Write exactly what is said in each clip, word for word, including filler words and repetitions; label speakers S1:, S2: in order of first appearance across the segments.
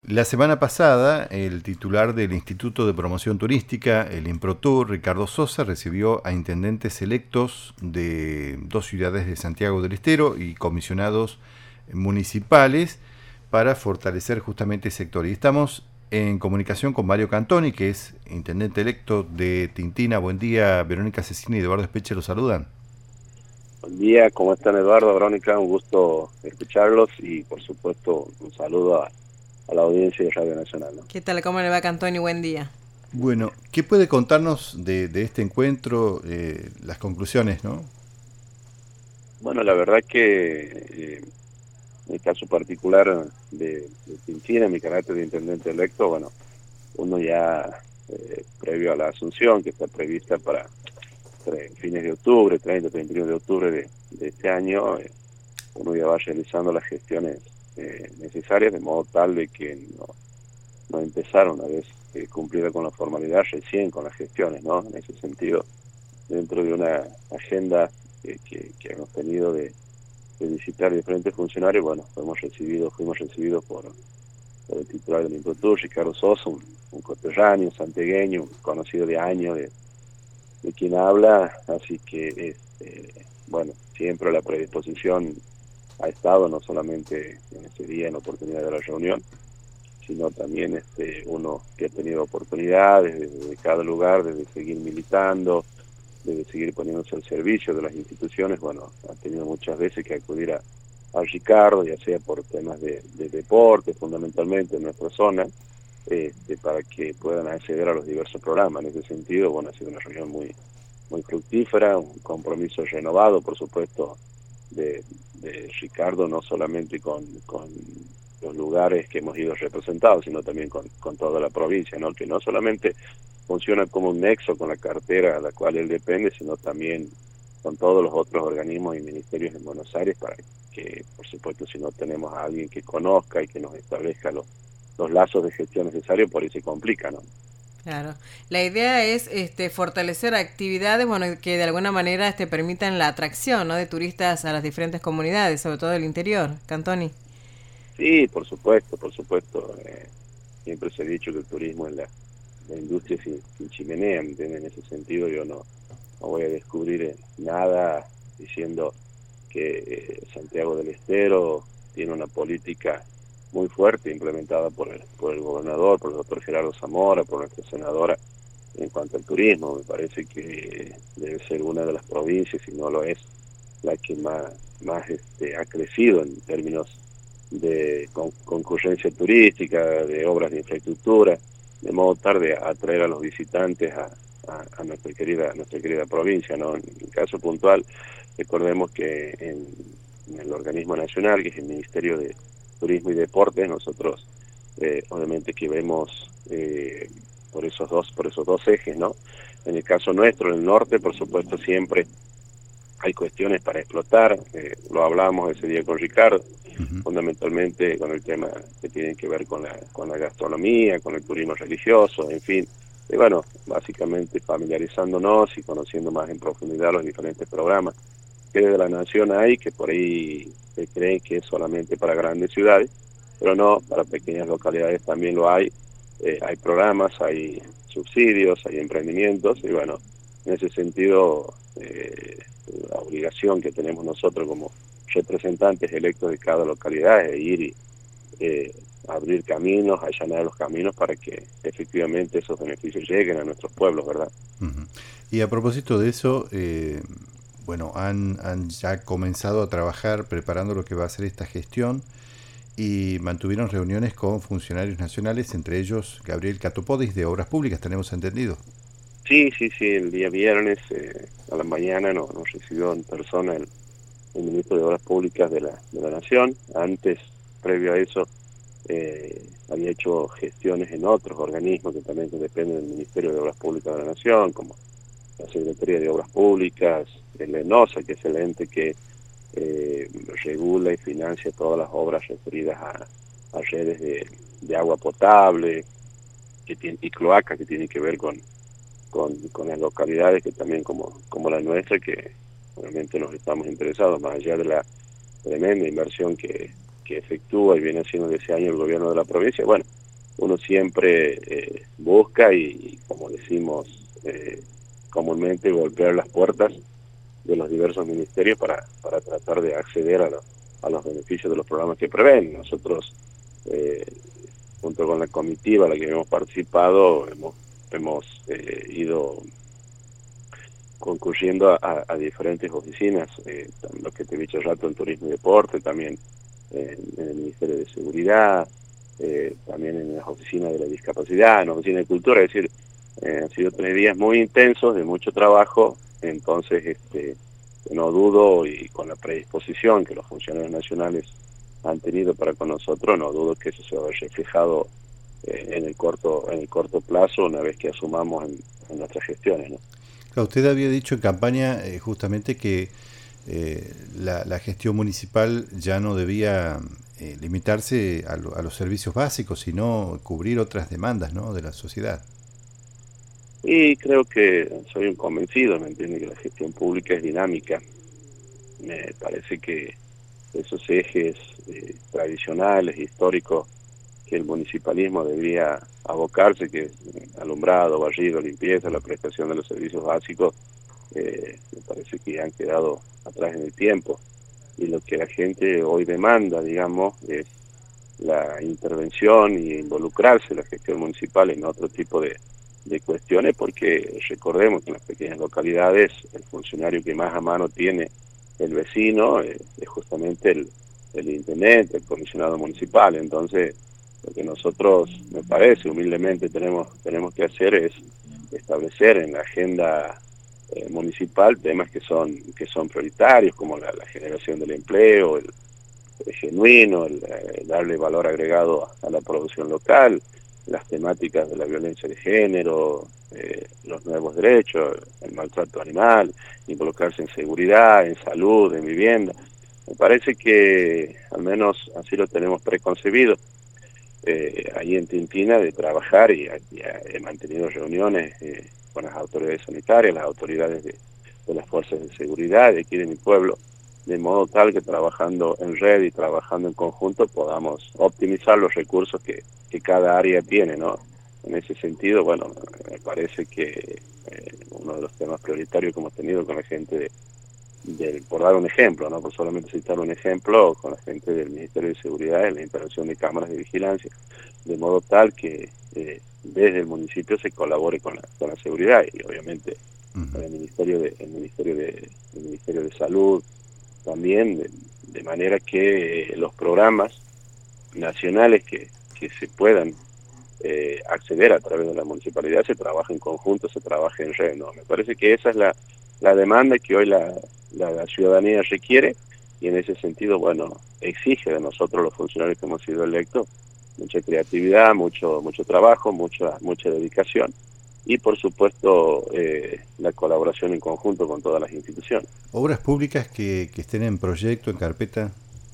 S1: La semana pasada, el titular del Instituto de Promoción Turística, el INPROTUR, Ricardo Sosa, recibió a intendentes electos de dos ciudades de Santiago del Estero y comisionados municipales para fortalecer justamente el sector. Y estamos en comunicación con Mario Cantoni, que es intendente electo de Tintina. Buen día, Verónica Cecina y Eduardo Espeche los saludan.
S2: Buen día, ¿cómo están Eduardo, Verónica? Un gusto escucharlos y por supuesto un saludo a, a la audiencia de Radio Nacional, ¿no?
S3: ¿Qué tal? ¿Cómo le va, Cantoni? Buen día.
S1: Bueno, ¿qué puede contarnos de, de este encuentro, eh, las conclusiones, no?
S2: Bueno, la verdad que eh, en el caso particular de, de Tintina, mi carácter de intendente electo, bueno, uno ya eh, previo a la asunción que está prevista para tre, fines de octubre, treinta, treinta y uno de octubre de, de este año, eh, uno ya va realizando las gestiones eh, necesarias de modo tal de que no, no empezar una vez eh, cumplida con la formalidad recién con las gestiones, ¿no? En ese sentido, dentro de una agenda eh, que, que hemos tenido de, de visitar diferentes funcionarios, bueno, fuimos recibidos, fuimos recibidos por, por el titular del INPROTUR, Ricardo Sosa, un, un coterráneo, santiagueño, conocido de años de, de quien habla, así que, este, bueno, siempre la predisposición ha estado, no solamente en ese día, en la oportunidad de la reunión, sino también este, uno que ha tenido oportunidades desde cada lugar, desde seguir militando, desde seguir poniéndose al servicio de las instituciones, bueno, ha tenido muchas veces que acudir a, a Ricardo, ya sea por temas de, de deporte, fundamentalmente en nuestra zona, este, para que puedan acceder a los diversos programas. En ese sentido, bueno, ha sido una reunión muy, muy fructífera, un compromiso renovado, por supuesto, de, de Ricardo, no solamente con, con los lugares que hemos ido representados, sino también con, con toda la provincia, ¿no? Que no solamente funciona como un nexo con la cartera a la cual él depende, sino también con todos los otros organismos y ministerios en Buenos Aires, para que, por supuesto, si no tenemos a alguien que conozca y que nos establezca los, los lazos de gestión necesarios, por ahí se complica, ¿no?
S3: Claro. La idea es este fortalecer actividades, bueno, que de alguna manera este permitan la atracción, ¿no?, de turistas a las diferentes comunidades, sobre todo del interior. Cantoni.
S2: Sí, por supuesto, por supuesto. Eh, siempre se ha dicho que el turismo es la, la industria sin, sin chimenea, ¿me entienden? En ese sentido yo no, no voy a descubrir nada diciendo que eh, Santiago del Estero tiene una política muy fuerte implementada por el, por el gobernador, por el doctor Gerardo Zamora, por nuestra senadora en cuanto al turismo. Me parece que debe ser una de las provincias, si no lo es, la que más, más este, ha crecido en términos de con, concurrencia turística, de obras de infraestructura, de modo tal de atraer a los visitantes a, a, a nuestra querida nuestra querida provincia, ¿no? En el caso puntual, recordemos que en, en el organismo nacional, que es el Ministerio de Turismo y Deportes, nosotros eh, obviamente que vemos eh, por esos dos por esos dos ejes, ¿no? En el caso nuestro, en el norte, por supuesto, siempre hay cuestiones para explotar, eh, lo hablamos ese día con Ricardo, uh-huh. fundamentalmente con el tema que tienen que ver con la, con la gastronomía, con el turismo religioso, en fin, y bueno, básicamente familiarizándonos y conociendo más en profundidad los diferentes programas que de la nación hay, que por ahí se cree que es solamente para grandes ciudades, pero no, para pequeñas localidades también lo hay, eh, hay programas, hay subsidios, hay emprendimientos, y bueno, en ese sentido, eh, la obligación que tenemos nosotros como representantes electos de cada localidad es ir y eh, abrir caminos, allanar los caminos para que efectivamente esos beneficios lleguen a nuestros pueblos, ¿verdad?
S1: Uh-huh. Y a propósito de eso, eh, bueno, han, han ya comenzado a trabajar preparando lo que va a ser esta gestión y mantuvieron reuniones con funcionarios nacionales, entre ellos Gabriel Catopodis de Obras Públicas, tenemos entendido.
S2: Sí, sí, sí, el día viernes eh, a la mañana nos, nos recibió en persona el, el ministro de Obras Públicas de la, de la Nación. Antes, previo a eso, eh, había hecho gestiones en otros organismos que también dependen del Ministerio de Obras Públicas de la Nación, como la Secretaría de Obras Públicas, el ENOSA, que es el ente que eh, regula y financia todas las obras referidas a, a redes de, de agua potable que tiene, y cloaca, que tienen que ver con Con, con las localidades que también como, como la nuestra, que obviamente nos estamos interesados, más allá de la tremenda inversión que, que efectúa y viene haciendo desde ese año el gobierno de la provincia. Bueno, uno siempre eh, busca y, y, como decimos eh, comúnmente, golpear las puertas de los diversos ministerios para, para tratar de acceder a, lo, a los beneficios de los programas que prevén. Nosotros, eh, junto con la comitiva a la que hemos participado, hemos, hemos eh, ido concurriendo a, a diferentes oficinas, eh, lo que te he dicho hace rato en Turismo y Deporte, también en, en el Ministerio de Seguridad, eh, también en las oficinas de la discapacidad, en la oficina de Cultura. Es decir, eh, han sido tres días muy intensos, de mucho trabajo. Entonces este no dudo, y con la predisposición que los funcionarios nacionales han tenido para con nosotros, no dudo que eso se va a ver reflejado eh, en el corto en el corto plazo, una vez que asumamos en, en nuestras gestiones, ¿no?
S1: Usted había dicho en campaña eh, justamente que eh, la, la gestión municipal ya no debía eh, limitarse a, lo, a los servicios básicos, sino cubrir otras demandas, ¿no?, de la sociedad.
S2: Y creo que soy un convencido, me entiende, que la gestión pública es dinámica. Me parece que esos ejes eh, tradicionales, históricos, que el municipalismo debería abocarse, que es alumbrado, barrido, limpieza, la prestación de los servicios básicos, eh, me parece que han quedado atrás en el tiempo. Y lo que la gente hoy demanda, digamos, es la intervención y involucrarse en la gestión municipal en otro tipo de, de cuestiones, porque recordemos que en las pequeñas localidades el funcionario que más a mano tiene el vecino eh, es justamente el, el intendente, el comisionado municipal. Entonces, lo que nosotros, me parece, humildemente tenemos tenemos que hacer es establecer en la agenda eh, municipal temas que son que son prioritarios, como la, la generación del empleo, el, el genuino, el, el darle valor agregado a la producción local, las temáticas de la violencia de género, eh, los nuevos derechos, el maltrato animal, involucrarse en seguridad, en salud, en vivienda. Me parece que al menos así lo tenemos preconcebido. Eh, ahí en Tintina, de trabajar, y, y he mantenido reuniones eh, con las autoridades sanitarias, las autoridades de, de las fuerzas de seguridad de aquí de mi pueblo, de modo tal que trabajando en red y trabajando en conjunto podamos optimizar los recursos que, que cada área tiene, ¿no? En ese sentido, bueno, me parece que eh, uno de los temas prioritarios que hemos tenido con la gente de Del, por dar un ejemplo, no por solamente citar un ejemplo, con la gente del Ministerio de Seguridad en la intervención de cámaras de vigilancia, de modo tal que eh, desde el municipio se colabore con la, con la seguridad, y obviamente con el Ministerio de el Ministerio de el Ministerio de Salud también, de, de manera que eh, los programas nacionales que, que se puedan eh, acceder a través de la municipalidad se trabaja en conjunto, se trabaja en red, ¿no? Me parece que esa es la, la demanda que hoy la La, la ciudadanía requiere, y en ese sentido, bueno, exige de nosotros los funcionarios que hemos sido electos mucha creatividad, mucho mucho trabajo, mucha mucha dedicación y por supuesto eh, la colaboración en conjunto con todas las instituciones.
S1: ¿Obras públicas que, que estén en proyecto, en carpeta?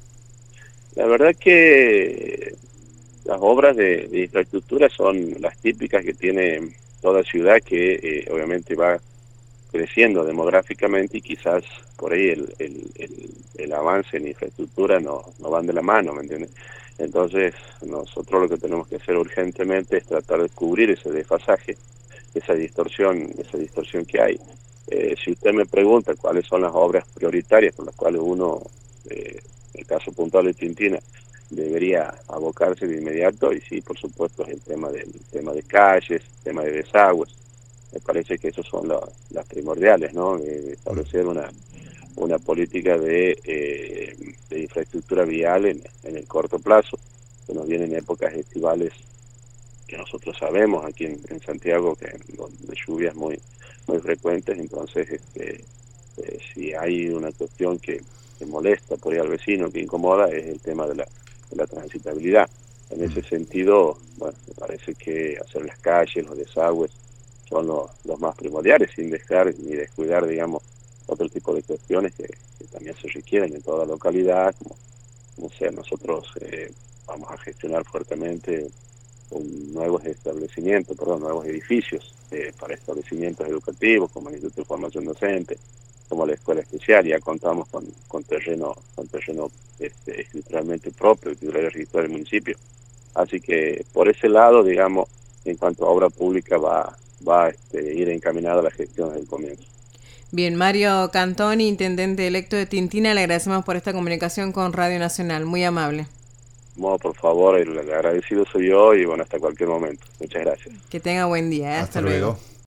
S2: La verdad que las obras de, de infraestructura son las típicas que tiene toda ciudad que eh, obviamente va creciendo demográficamente, y quizás por ahí el, el, el, el avance en infraestructura no, no van de la mano, ¿me entiendes? Entonces nosotros lo que tenemos que hacer urgentemente es tratar de cubrir ese desfasaje, esa distorsión, esa distorsión que hay. Eh, si usted me pregunta cuáles son las obras prioritarias por las cuales uno, eh, en el caso puntual de Tintina, debería abocarse de inmediato, y sí, por supuesto, es el tema del tema de calles, el tema de desagües. Me parece que esos son la, las primordiales, ¿no? De establecer una una política de, eh, de infraestructura vial en, en el corto plazo, que nos vienen épocas estivales que nosotros sabemos aquí en, en Santiago que de lluvias muy muy frecuentes. Entonces este, eh, si hay una cuestión que, que molesta por ahí al vecino, que incomoda, es el tema de la, de la transitabilidad. En ese sentido, bueno, me parece que hacer las calles, los desagües, son los, los más primordiales, sin dejar ni descuidar, digamos, otro tipo de cuestiones que, que también se requieren en toda localidad, como, como sea, nosotros eh, vamos a gestionar fuertemente un nuevos establecimientos, perdón, nuevos edificios eh, para establecimientos educativos, como el Instituto de Formación Docente, como la Escuela Especial. Ya contamos con, con terreno, con terreno este, estructuralmente propio, titular registrado del municipio, Así que por ese lado, digamos, en cuanto a obra pública va, va a este, ir encaminada la gestión desde el comienzo.
S3: Bien, Mario Cantoni, intendente electo de Tintina, le agradecemos por esta comunicación con Radio Nacional, muy amable.
S2: No, por favor, el agradecido soy yo y bueno, hasta cualquier momento. Muchas gracias.
S3: Que tenga buen día. ¿eh? Hasta, Hasta luego. luego.